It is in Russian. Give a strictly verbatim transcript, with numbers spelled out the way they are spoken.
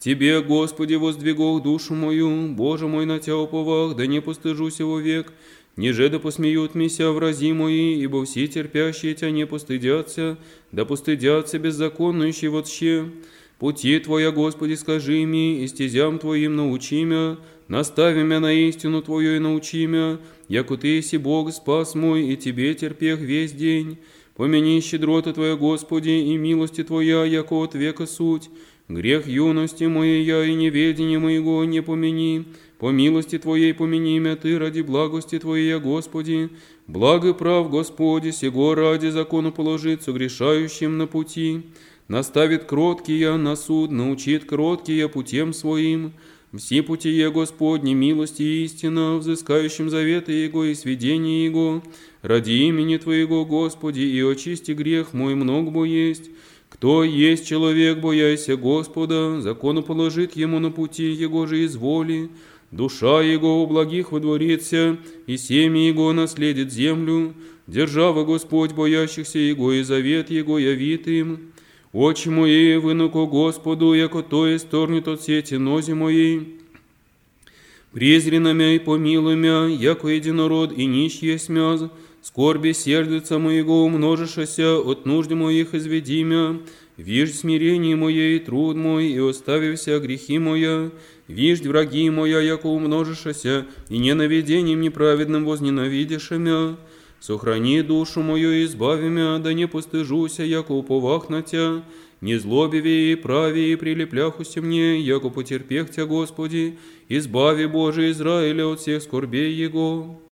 Тебе, Господи, воздвигох душу мою, Боже мой, на Тя уповах, да не постыжуся вовек, ниже да посмеют мися врази мои, ибо все терпящие Тя не постыдятся, да постыдятся беззаконнующие вообще. Пути Твоя, Господи, скажи ми, и стезям Твоим научи мя, настави мя на истину Твою и научи мя, яко Ты еси Бог, спас мой, и Тебе терпех весь день. Помяни щедрота Твоя, Господи, и милости Твоя, яко от века суть. Грех юности моей я и неведение моего не помяни. По милости Твоей помяни мя Ты ради благости Твоей, Господи. Благ и прав, Господи, сего ради закону положит согрешающим на пути. Наставит кроткие на суд, научит кроткие путем своим. Все путие Господни, милости и истина, взыскающим заветы Его и сведения Его. Ради имени Твоего, Господи, и очисти грех мой много есть. Кто есть человек, бояйся Господа, закону положит ему на пути Его же изволи. Душа Его у благих водворится, и семя Его наследит землю. Держава Господь боящихся Его, и завет Его явит им. Очи мои вынуко Господу, яко то исторнет от сети нози моей. Презри на мя и помилуй мя, яко единород и нищ есть мяз. Скорби сердца моего умножишася, от нужд моих изведи мя. Виждь смирение мое и труд мой, и оставився грехи моя. Виждь враги моя, яко умножишася, и ненавидением неправедным возненавидиша мя. Сохрани душу мою и избави мя, да не постыжуся, яко уповах на Тя. Не злобиве и прави и прилепляхуся мне, яко потерпех Тя, Господи. Избави, Боже, Израиля от всех скорбей Его.